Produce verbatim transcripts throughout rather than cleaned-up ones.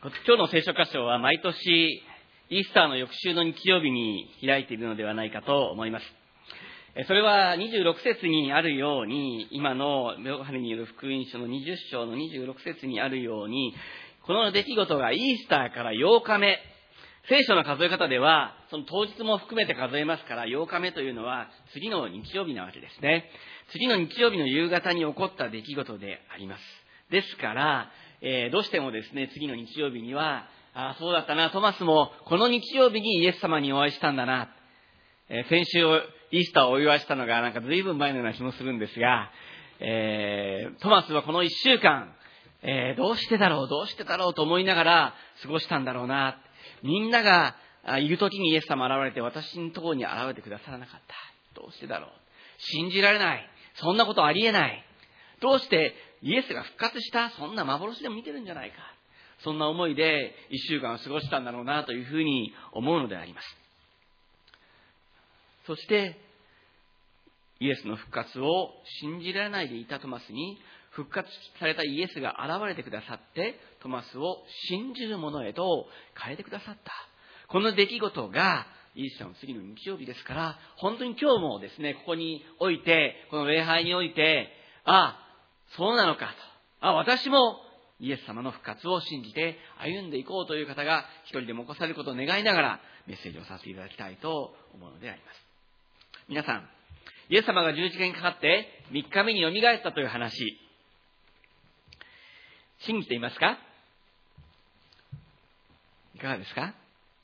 今日の聖書箇所は毎年イースターの翌週の日曜日に開いているのではないかと思います。それはにじゅうろく節にあるように、今のヨハネによる福音書のにじゅっ章のにじゅうろく節にあるように、この出来事がイースターからようかめ、聖書の数え方ではその当日も含めて数えますから、ようかめというのは次の日曜日なわけですね。次の日曜日の夕方に起こった出来事であります。ですから、えー、どうしてもですね、次の日曜日には、ああ、そうだったな、トマスもこの日曜日にイエス様にお会いしたんだな。えー、先週イースターをお祝いしたのがなんか随分前のような気もするんですが、えー、トマスはこの一週間、えー、どうしてだろう、どうしてだろうと思いながら過ごしたんだろうな。みんながいる時にイエス様現れて私のところに現れてくださらなかった。どうしてだろう。信じられない。そんなことありえない。どうしてイエスが復活した？そんな幻でも見てるんじゃないか。そんな思いで一週間を過ごしたんだろうなというふうに思うのであります。そしてイエスの復活を信じられないでいたトマスに復活されたイエスが現れてくださって、トマスを信じる者へと変えてくださった。この出来事がイースターの次の日曜日ですから、本当に今日もですね、ここにおいて、この礼拝において、ああ、そうなのかと。あ、私もイエス様の復活を信じて歩んでいこうという方が一人でも起こされることを願いながらメッセージをさせていただきたいと思うのであります。皆さん、イエス様が十字架にかかってみっかめによみがえったという話、信じていますか？いかがですか？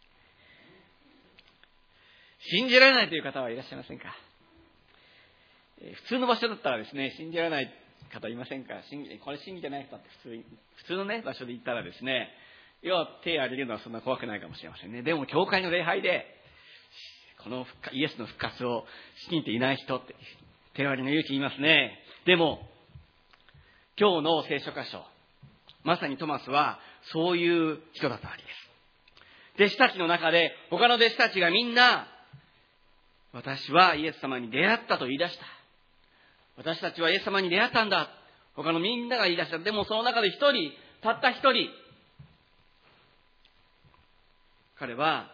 信じられないという方はいらっしゃいませんか？普通の場所だったらですね、信じられない方いませんか？これ信じてない人って普通、普通のね、場所で言ったらですね、要は手を挙げるのはそんな怖くないかもしれませんね。でも、教会の礼拝で、このイエスの復活を信じていない人って、手を挙げの勇気言いますね。でも、今日の聖書箇所、まさにトマスはそういう人だったわけです。弟子たちの中で、他の弟子たちがみんな、私はイエス様に出会ったと言い出した。私たちはイエス様に出会ったんだ。他のみんなが言い出した。でもその中で一人、たった一人、彼は、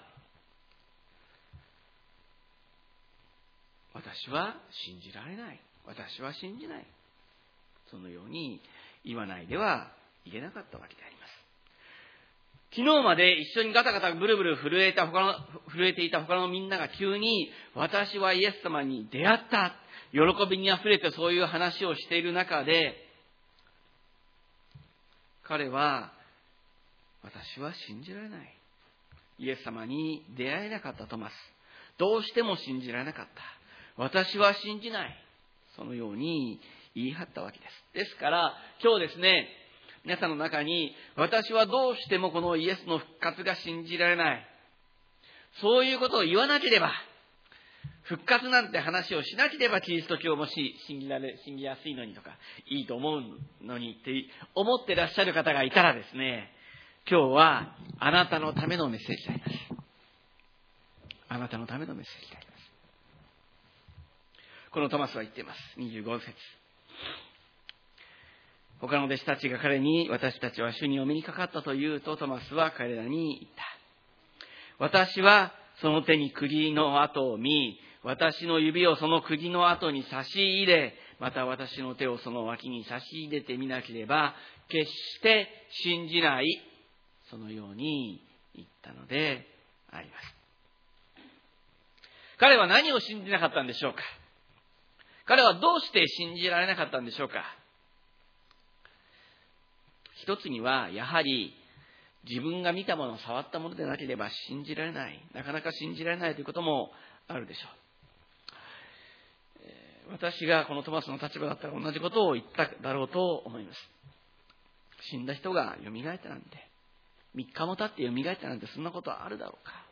私は信じられない。私は信じない。そのように言わないではいけなかったわけであります。昨日まで一緒にガタガタブルブル震えた他の、震えていた他のみんなが急に、私はイエス様に出会った。喜びにあふれてそういう話をしている中で、彼は、私は信じられない。イエス様に出会えなかったトマス。どうしても信じられなかった。私は信じない。そのように言い張ったわけです。ですから、今日ですね、皆さんの中に、私はどうしてもこのイエスの復活が信じられない。そういうことを言わなければ、復活なんて話をしなければキリスト教もし信じられ、信じやすいのにとか、いいと思うのにって思ってらっしゃる方がいたらですね、今日はあなたのためのメッセージであります。あなたのためのメッセージであります。このトマスは言っています。にじゅうご節。他の弟子たちが彼に、私たちは主にお目にかかったと言うと、トマスは彼らに言った。私はその手に釘の跡を見、私の指をその釘の跡に差し入れ、また私の手をその脇に差し入れてみなければ、決して信じない。そのように言ったのであります。彼は何を信じなかったんでしょうか？彼はどうして信じられなかったんでしょうか？一つには、やはり自分が見たものを触ったものでなければ信じられない。なかなか信じられないということもあるでしょう。私がこのトマスの立場だったら同じことを言っただろうと思います。死んだ人が蘇ったなんて、三日も経って蘇ったなんて、そんなことはあるだろうか。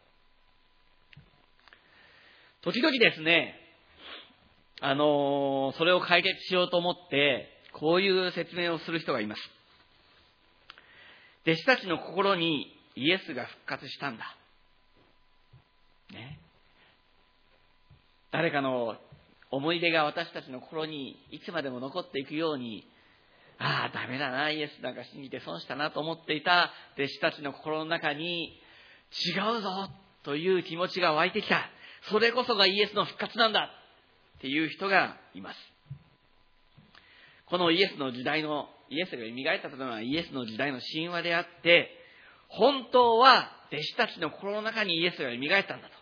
時々ですね、あのー、それを解決しようと思って、こういう説明をする人がいます。弟子たちの心にイエスが復活したんだ。ね。誰かの思い出が私たちの心にいつまでも残っていくように、 ああ、ダメだな、イエスなんか信じて損したなと思っていた弟子たちの心の中に、違うぞという気持ちが湧いてきた。それこそがイエスの復活なんだっていう人がいます。このイエスの時代の、イエスが蘇ったというのはイエスの時代の神話であって、本当は弟子たちの心の中にイエスが蘇ったんだと。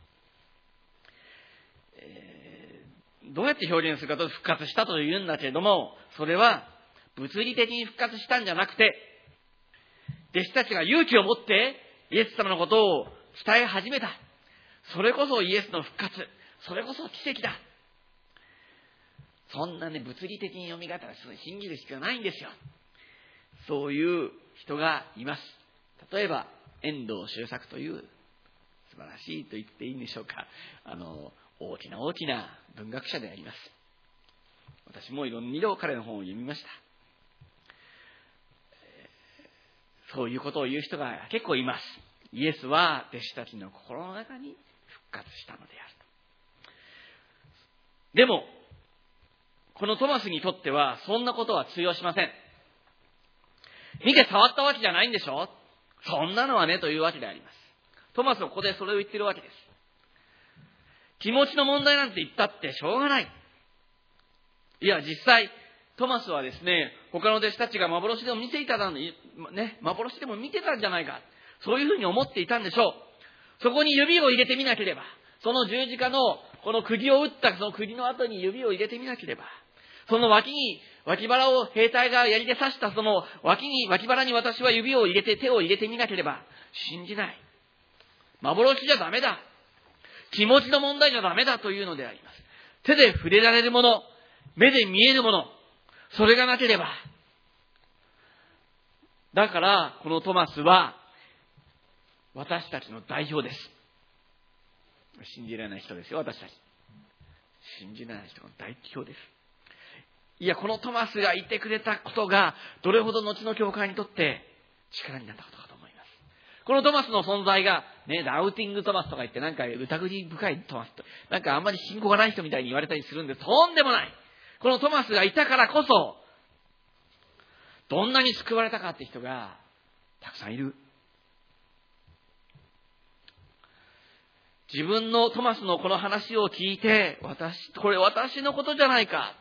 えー、どうやって表現するかと復活したというんだけれども、それは物理的に復活したんじゃなくて、弟子たちが勇気を持ってイエス様のことを伝え始めた。それこそイエスの復活。それこそ奇跡だ。そんなね、物理的に蘇ったら信じる必要ないんですよ。そういう人がいます。例えば、遠藤周作という素晴らしいと言っていいんでしょうか。あの、大きな大きな文学者であります。私もいろんな彼の本を読みました。そういうことを言う人が結構います。イエスは弟子たちの心の中に復活したのであると。でも、このトマスにとってはそんなことは通用しません。見て触ったわけじゃないんでしょ？そんなのはねというわけであります。トマスはここでそれを言ってるわけです。気持ちの問題なんて言ったってしょうがない。いや、実際、トマスはですね、他の弟子たちが幻でも見ていたのに、ね、幻でも見てたんじゃないか。そういうふうに思っていたんでしょう。そこに指を入れてみなければ、その十字架のこの釘を打ったその釘の後に指を入れてみなければ、その脇に、脇腹を兵隊が槍で刺したその脇に、脇腹に私は指を入れて手を入れてみなければ信じない。幻じゃダメだ。気持ちの問題じゃダメだというのであります。手で触れられるもの、目で見えるもの、それがなければ。だから、このトマスは、私たちの代表です。信じられない人ですよ、私たち。信じられない人の代表です。いや、このトマスがいてくれたことが、どれほど後の教会にとって力になったことかと思います。このトマスの存在が、ね、ラウティングトマスとか言って、なんか疑り深いトマスと、なんかあんまり信仰がない人みたいに言われたりするんです。とんでもない。このトマスがいたからこそ、どんなに救われたかって人がたくさんいる。自分のトマスのこの話を聞いて、私、これ私のことじゃないか。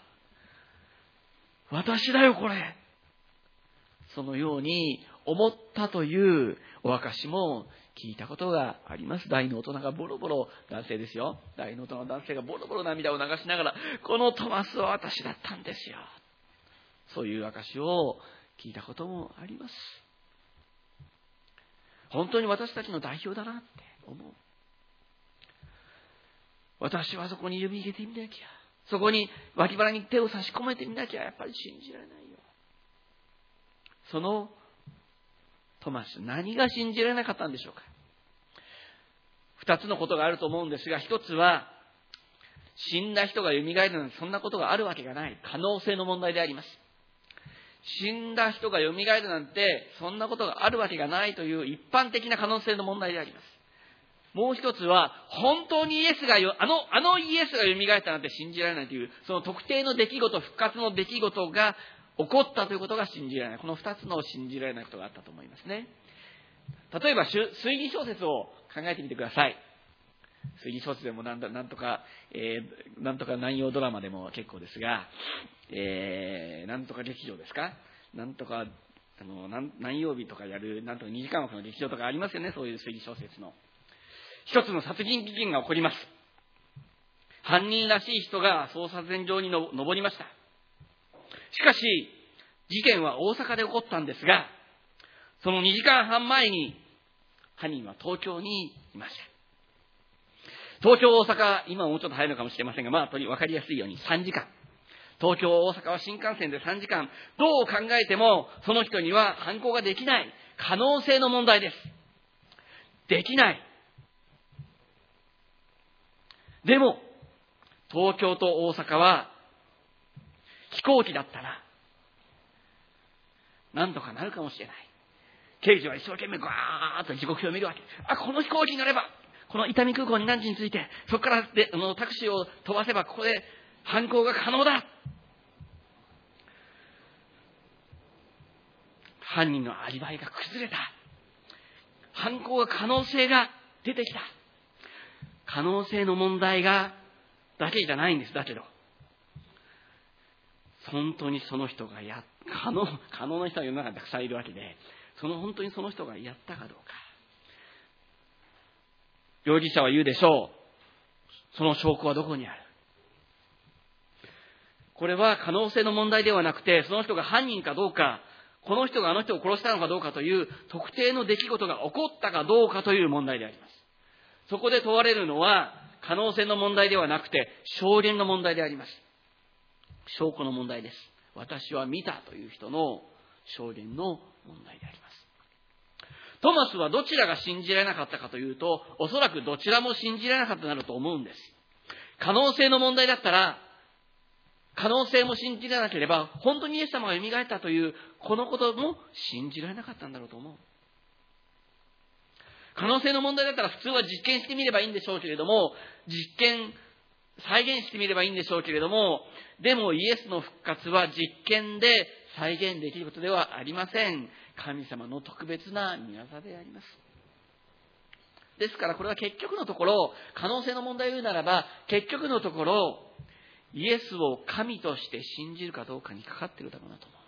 私だよこれ。そのように思ったというお証も聞いたことがあります。大の大人がボロボロ、男性ですよ。大の大人の男性がボロボロ涙を流しながら、このトマスは私だったんですよ。そういう証を聞いたこともあります。本当に私たちの代表だなって思う。私はそこに指入れてみなきゃ。そこに脇腹に手を差し込めてみなきゃやっぱり信じられないよ。そのトマス、何が信じられなかったんでしょうか。二つのことがあると思うんですが、一つは死んだ人が蘇るなんてそんなことがあるわけがない。可能性の問題であります。死んだ人が蘇るなんてそんなことがあるわけがないという一般的な可能性の問題であります。もう一つは、本当にイエスがよ、あの、あのイエスが蘇ったなんて信じられないという、その特定の出来事、復活の出来事が起こったということが信じられない。この二つの信じられないことがあったと思いますね。例えば、推理小説を考えてみてください。推理小説でもなんだ、なんとか、えー、なんとか南洋ドラマでも結構ですが、えー、なんとか劇場ですか？なんとか、あの、何曜日とかやる、なんとかにじかん枠の劇場とかありますよね、そういう推理小説の。一つの殺人事件が起こります。犯人らしい人が捜査線上にの上りました。しかし、事件は大阪で起こったんですが、そのにじかんはんまえに犯人は東京にいました。東京、大阪、今はもうちょっと早いのかもしれませんが、まあ、とに分かりやすいようにさんじかん。東京、大阪は新幹線でさんじかん。どう考えても、その人には犯行ができない。可能性の問題です。できない。でも、東京と大阪は、飛行機だったら、なんとかなるかもしれない。刑事は一生懸命ガーッと時刻表を見るわけ。あ、この飛行機に乗れば、この伊丹空港に何時に着いて、そこからであのタクシーを飛ばせば、ここで犯行が可能だ。 犯人のアリバイが崩れた。犯行が可能性が出てきた。可能性の問題がだけじゃないんです。だけど本当にその人がや可能可能な人は世の中にたくさんいるわけで、その本当にその人がやったかどうか。容疑者は言うでしょう。その証拠はどこにある。これは可能性の問題ではなくて、その人が犯人かどうか、この人があの人を殺したのかどうかという特定の出来事が起こったかどうかという問題であります。そこで問われるのは可能性の問題ではなくて証言の問題であります。証拠の問題です。私は見たという人の証言の問題であります。トマスはどちらが信じられなかったかというと、おそらくどちらも信じられなかったなると思うんです。可能性の問題だったら、可能性も信じられなければ、本当にイエス様が蘇ったというこのことも信じられなかったんだろうと思う。可能性の問題だったら普通は実験してみればいいんでしょうけれども、実験再現してみればいいんでしょうけれども、でもイエスの復活は実験で再現できることではありません。神様の特別な御業であります。ですからこれは結局のところ、可能性の問題を言うならば、結局のところイエスを神として信じるかどうかにかかっているだろうなと思う。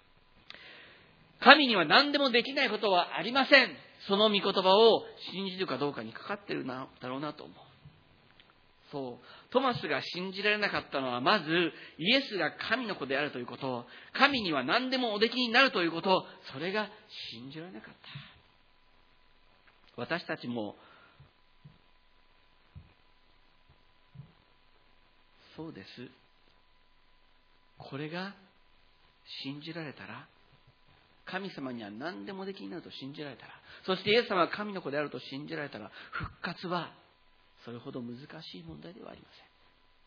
神には何でもできないことはありません。その御言葉を信じるかどうかにかかっているだろうなと思う。そう、トマスが信じられなかったのは、まずイエスが神の子であるということ、神には何でもおできになるということ、それが信じられなかった。私たちもそうです。これが信じられたら、神様には何でもできになると信じられたら、そしてイエス様が神の子であると信じられたら、復活はそれほど難しい問題ではありません。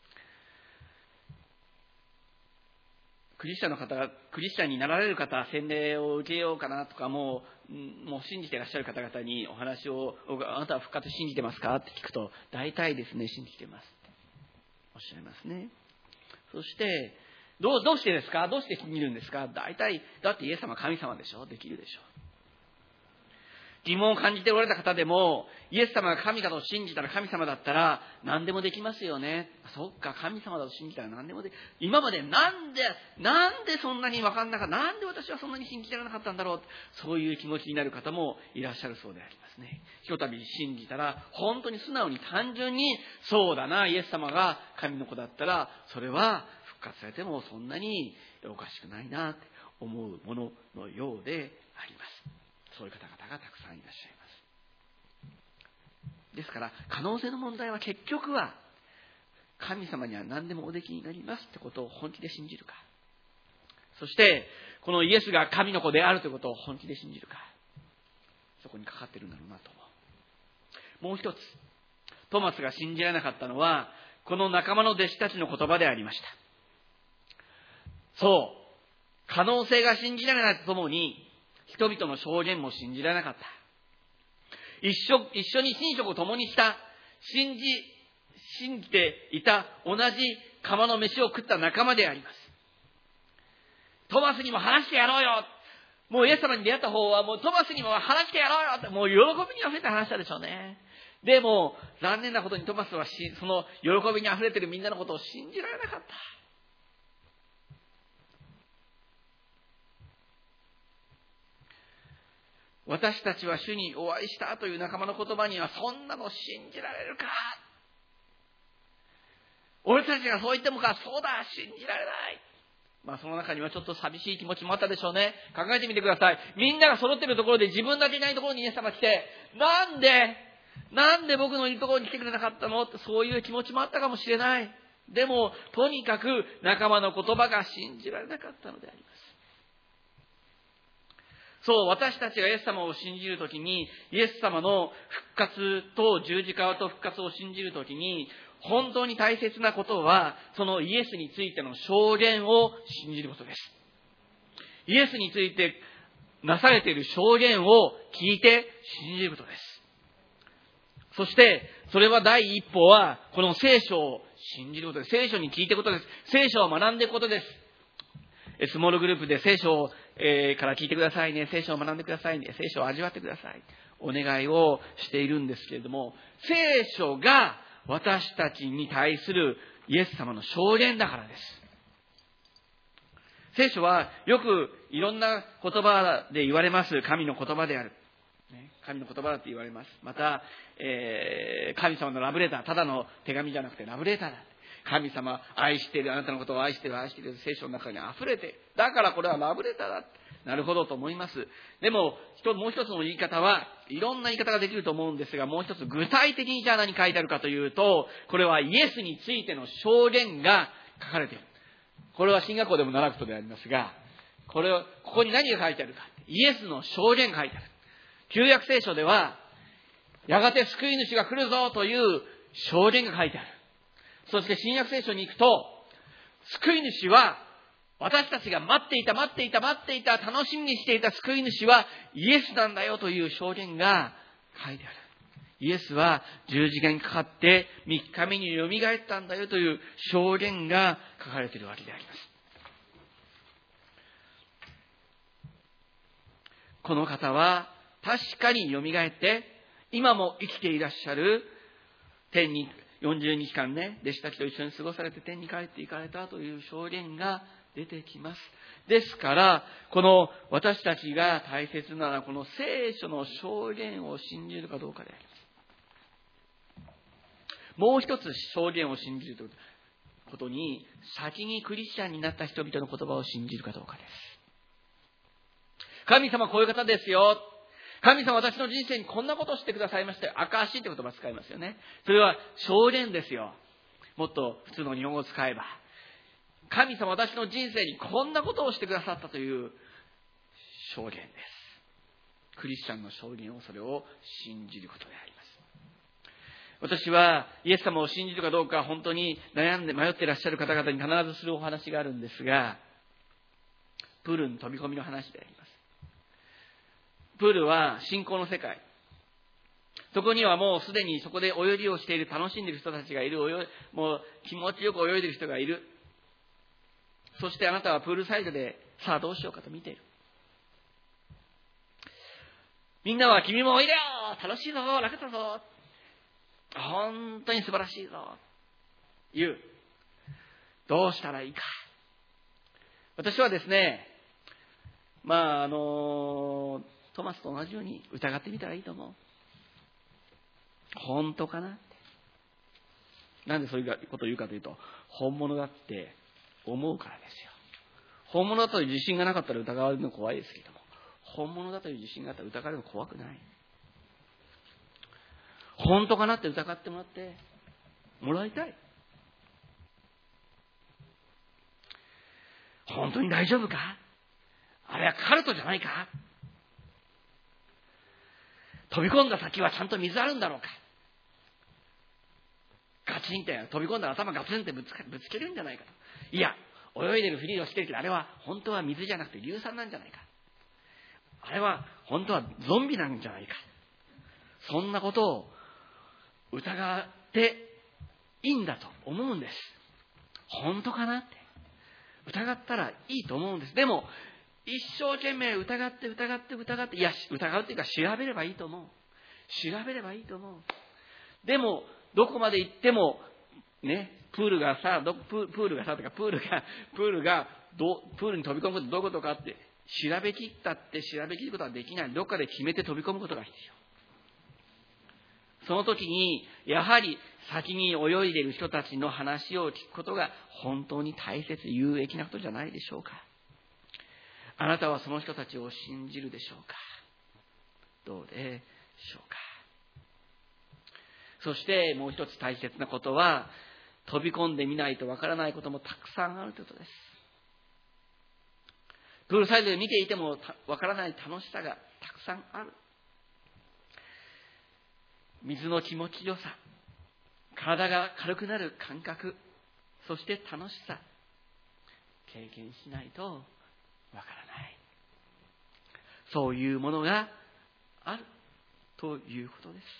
クリスチャンの方が、クリスチャンになられる方、洗礼を受けようかなとか、もう、もう信じていらっしゃる方々にお話を、あなたは復活信じてますかって聞くと、大体ですね、信じてますっておっしゃいますね。そして、どう、どうしてですか？どうして信じるんですか？大体、だってイエス様は神様でしょ？できるでしょう。疑問を感じておられた方でも、イエス様が神だと信じたら、神様だったら何でもできますよね。そっか、神様だと信じたら何でもできる。今までなんで、なんでそんなに分かんなかった、なんで私はそんなに信じられなかったんだろう。そういう気持ちになる方もいらっしゃるそうでありますね。ひとたび信じたら、本当に素直に単純に、そうだな、イエス様が神の子だったら、それは復活されてもそんなにおかしくないなって思うもののようであります。そういう方々がたくさんいらっしゃいます。ですから可能性の問題は結局は、神様には何でもおできになりますってことを本気で信じるか、そしてこのイエスが神の子であるということを本気で信じるか、そこにかかっているんだろうなと思う。もう一つ、トマスが信じられなかったのは、この仲間の弟子たちの言葉でありました。そう、可能性が信じられないとともに、人々の証言も信じられなかった。一緒、一緒に寝食を共にした、信じ、信じていた同じ釜の飯を食った仲間であります。トマスにも話してやろうよ。もうイエス様に出会った方はもうトマスにも話してやろうよって、もう喜びに溢れて話したでしょうね。でも残念なことにトマスはその喜びに溢れているみんなのことを信じられなかった。私たちは主にお会いしたという仲間の言葉には、そんなの信じられるか、俺たちがそう言ってもか、そうだ、信じられない。まあその中にはちょっと寂しい気持ちもあったでしょうね。考えてみてください。みんなが揃っているところで自分だけいないところにイエス様が来て、なんでなんで僕のいるところに来てくれなかったのって、そういう気持ちもあったかもしれない。でもとにかく仲間の言葉が信じられなかったのであります。そう、私たちがイエス様を信じるときに、イエス様の復活と十字架と復活を信じるときに、本当に大切なことは、そのイエスについての証言を信じることです。イエスについてなされている証言を聞いて信じることです。そして、それは第一歩は、この聖書を信じることです。聖書に聞いていくことです。聖書を学んでいくことです。スモールグループで聖書をえー、から聞いてくださいね。聖書を学んでくださいね。聖書を味わってください。お願いをしているんですけれども、聖書が私たちに対するイエス様の証言だからです。聖書はよくいろんな言葉で言われます。神の言葉である。神の言葉だって言われます。また、えー、神様のラブレター、ただの手紙じゃなくてラブレターだ。神様愛している、あなたのことを愛している、愛している聖書の中に溢れて、だからこれはラブレターだ。なるほどと思います。でも、もう一つの言い方は、いろんな言い方ができると思うんですが、もう一つ具体的にじゃあ何書いてあるかというと、これはイエスについての証言が書かれている。これは進学校でも習うことでありますが、これを、ここに何が書いてあるか。イエスの証言が書いてある。旧約聖書では、やがて救い主が来るぞという証言が書いてある。そして新約聖書に行くと、救い主は、私たちが待っていた、待っていた、待っていた、楽しみにしていた救い主はイエスなんだよという証言が書いてある。イエスは十字架にかかって三日目によみがえったんだよという証言が書かれているわけであります。この方は確かによみがえって今も生きていらっしゃる、天によんじゅうにちかんね、弟子たちと一緒に過ごされて天に帰っていかれたという証言が出てきます。ですから、この私たちが大切なのはこの聖書の証言を信じるかどうかであります。もう一つ証言を信じるということに、先にクリスチャンになった人々の言葉を信じるかどうかです。神様こういう方ですよ。神様私の人生にこんなことをしてくださいましたよ。証しって言葉を使いますよね。それは証言ですよ。もっと普通の日本語を使えば。神様私の人生にこんなことをしてくださったという証言です。クリスチャンの証言を、それを信じることであります。私はイエス様を信じるかどうか本当に悩んで迷っていらっしゃる方々に必ずするお話があるんですが、プールに飛び込みの話であります。プールは信仰の世界。そこにはもうすでにそこで泳ぎをしている、楽しんでいる人たちがいる、泳いもう気持ちよく泳いでいる人がいる。そしてあなたはプールサイドで、さあどうしようかと見ている。みんなは君もおいでよ、楽しいぞ、楽だぞ、本当に素晴らしいぞ、言う。どうしたらいいか。私はですね、まああのトマスと同じように疑ってみたらいいと思う。本当かなって。なんでそういうことを言うかというと、本物だって思うからですよ。本物だという自信がなかったら疑われるの怖いですけども、本物だという自信があったら疑われるの怖くない。本当かなって疑ってもらってもらいたい。本当に大丈夫か、あれはカルトじゃないか、飛び込んだ先はちゃんと水あるんだろうか、ガチンって飛び込んだら頭ガツンってぶつかぶつけるんじゃないかと。いや、泳いでるふりをしてるけど、あれは本当は水じゃなくて硫酸なんじゃないか、あれは本当はゾンビなんじゃないか、そんなことを疑っていいんだと思うんです。本当かなって疑ったらいいと思うんです。でも一生懸命疑って疑って疑って、いや疑うっていうか調べればいいと思う。調べればいいと思う。でもどこまで行ってもね、プールがさ、どププールがさとかプールがプールがどプールに飛び込むことどういうことかって調べきったって調べきることはできない。どっかで決めて飛び込むことが必要。その時にやはり先に泳いでいる人たちの話を聞くことが本当に大切、有益なことじゃないでしょうか。あなたはその人たちを信じるでしょうか。どうでしょうか。そしてもう一つ大切なことは、飛び込んでみないとわからないこともたくさんあるということです。プールサイドで見ていてもわからない楽しさがたくさんある。水の気持ちよさ、体が軽くなる感覚、そして楽しさ、経験しないとわからない。そういうものがあるということです。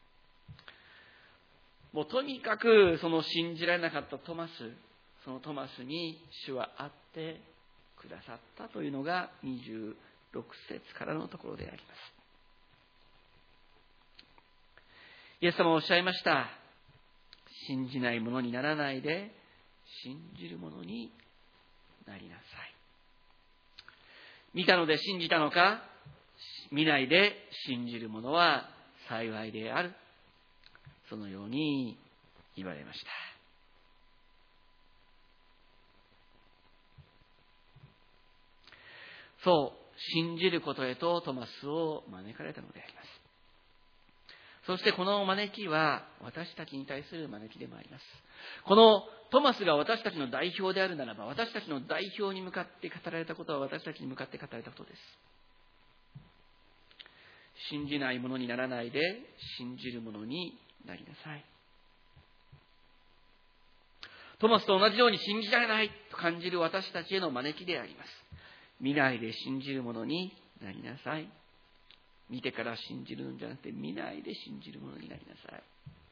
もうとにかくその信じられなかったトマス、そのトマスに主は会ってくださったというのがにじゅうろく節からのところであります。イエス様はおっしゃいました。信じない者にならないで、信じる者になりなさい。見たので信じたのか、見ないで信じる者は幸いである。そのように言われました。そう、信じることへとトマスを招かれたのであります。そしてこの招きは私たちに対する招きでもあります。このトマスが私たちの代表であるならば、私たちの代表に向かって語られたことは私たちに向かって語られたことです。信じない者にならないで、信じる者になりなさい。トマスと同じように信じられないと感じる私たちへの招きであります。見ないで信じる者になりなさい。見てから信じるのじゃなくて、見ないで信じる者になりなさい。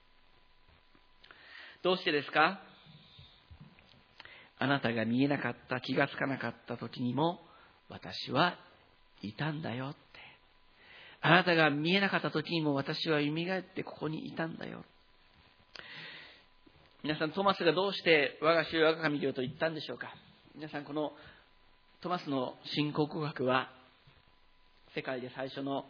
どうしてですか？あなたが見えなかった、気がつかなかった時にも、私はいたんだよって。あなたが見えなかった時にも、私は蘇ってここにいたんだよ。皆さん、トマスがどうして我が主よ我が神よと言ったんでしょうか？皆さん、このトマスの信仰告白は、世界で最初の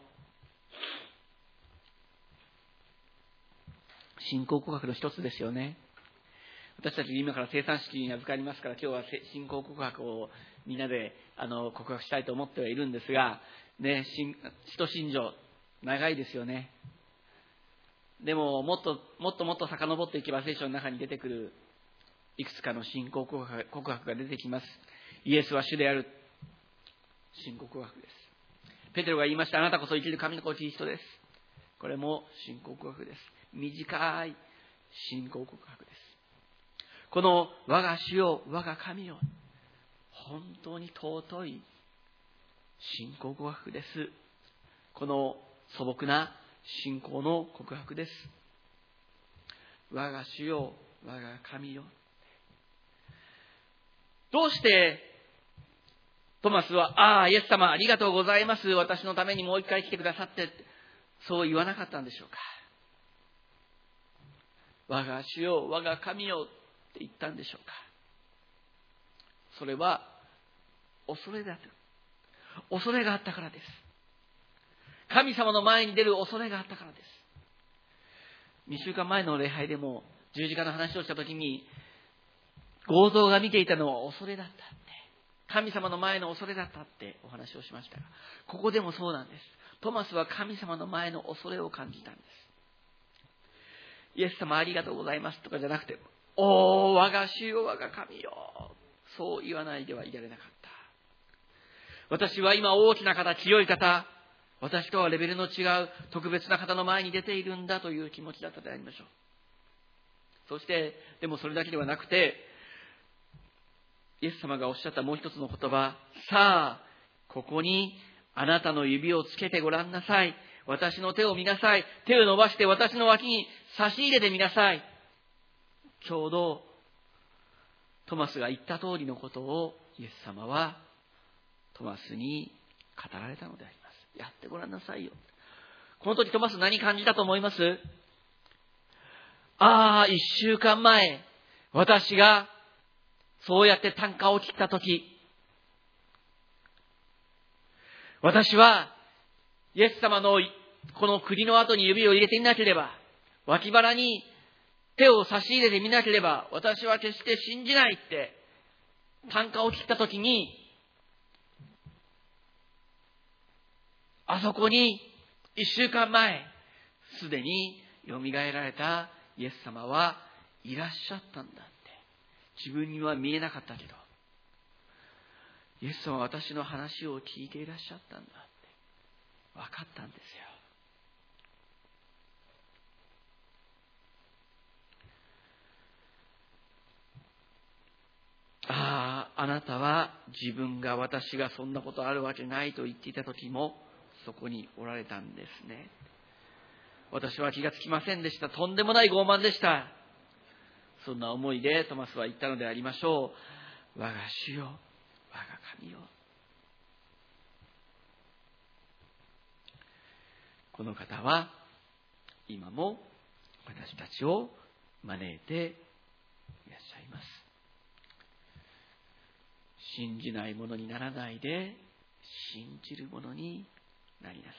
信仰告白の一つですよね。私たち今から生産式に預かりますから、今日は信仰告白をみんなであの告白したいと思ってはいるんですが、ね、使徒信条長いですよね。でももっともっともっと遡っていけば、聖書の中に出てくるいくつかの信仰告白、告白が出てきます。イエスは主である、信仰告白です。ペテロが言いました。あなたこそ生きる神の子キリストです。これも信仰告白です。短い信仰告白です。この我が主よ我が神よ、本当に尊い信仰告白です。この素朴な信仰の告白です。我が主よ我が神よ。どうしてトマスは、ああ、イエス様ありがとうございます。私のためにもう一回来てくださって、そう言わなかったんでしょうか。我が主よ、我が神よって言ったんでしょうか。それは、恐れだと。恐れがあったからです。神様の前に出る恐れがあったからです。にしゅうかんまえの礼拝でも十字架の話をしたときに、強盗が見ていたのは恐れだったって。神様の前の恐れだったってお話をしましたが、ここでもそうなんです。トマスは神様の前の恐れを感じたんです。イエス様ありがとうございますとかじゃなくて、おー我が主よ我が神よ、そう言わないではいられなかった。私は今大きな方、強い方、私とはレベルの違う特別な方の前に出ているんだという気持ちだったでありましょう。そしてでもそれだけではなくて、イエス様がおっしゃったもう一つの言葉、さあここにあなたの指をつけてごらんなさい。私の手を見なさい。手を伸ばして私の脇に差し入れてみなさい。ちょうどトマスが言った通りのことをイエス様はトマスに語られたのであります。やってごらんなさいよ。この時トマス何感じたと思います？ああ、一週間前、私がそうやって単価を切ったとき、私はイエス様のこの栗の後に指を入れてみなければ、脇腹に手を差し入れてみなければ、私は決して信じないって単価を切ったときに、あそこに一週間前、すでに蘇られたイエス様はいらっしゃったんだって。自分には見えなかったけど、イエス様は私の話を聞いていらっしゃったんだって分かったんですよ。ああ、あなたは自分が私がそんなことあるわけないと言っていた時もそこにおられたんですね。私は気がつきませんでした。とんでもない傲慢でした。そんな思いでトマスは言ったのでありましょう。我が主よ我が神よ。この方は今も私たちを招いていらっしゃいます。信じないものにならないで、信じるものになりなさい。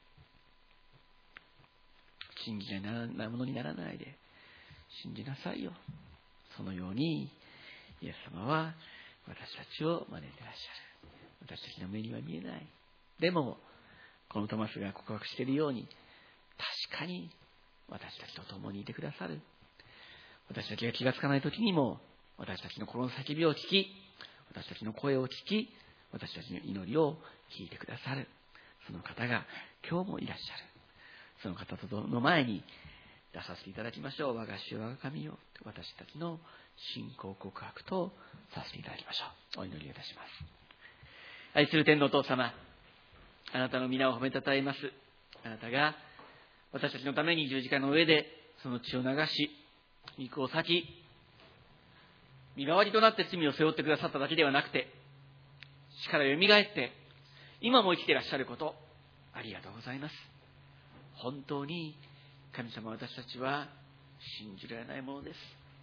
信じないものにならないで、信じなさいよ。そのように、イエス様は私たちを招いていらっしゃる。私たちの目には見えない。でも、このトマスが告白しているように、確かに私たちと共にいてくださる。私たちが気がつかないときにも、私たちの心の叫びを聞き、私たちの声を聞き、私たちの祈りを聞いてくださる。その方が今日もいらっしゃる。その方の前に出させていただきましょう。我が主我が神よ。私たちの信仰告白とさせていただきましょう。お祈りいたします。愛する天のお父様、あなたの皆を褒めたたえます。あなたが私たちのために十字架の上でその血を流し、肉を裂き、身代わりとなって罪を背負ってくださっただけではなくて、死からよみがえって今も生きていらっしゃること、ありがとうございます。本当に神様、私たちは信じられないものです。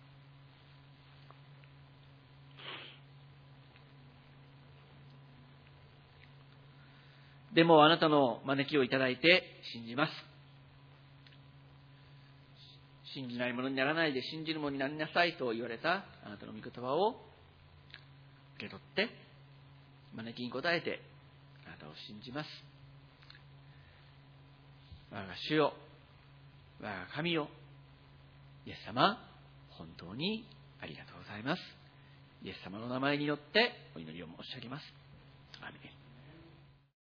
でもあなたの招きをいただいて信じます。信じないものにならないで信じるものになりなさいと言われたあなたの御言葉を受け取って、招きに応えてあなたを信じます。我が主よ、我が神よ、イエス様、本当にありがとうございます。イエス様の名前によってお祈りを申し上げます。アーメン。